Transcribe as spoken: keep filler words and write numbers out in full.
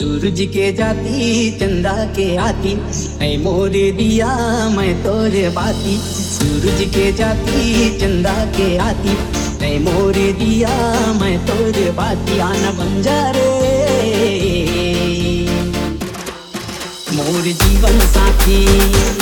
सूरज के जाती चंदा के आती, ऐ मोरे दिया मैं तोरे बाती। सूरज के जाती चंदा के आती, ऐ मोरे दिया मैं तोरे बाती। आना बन जा रे मोर जीवन साथी।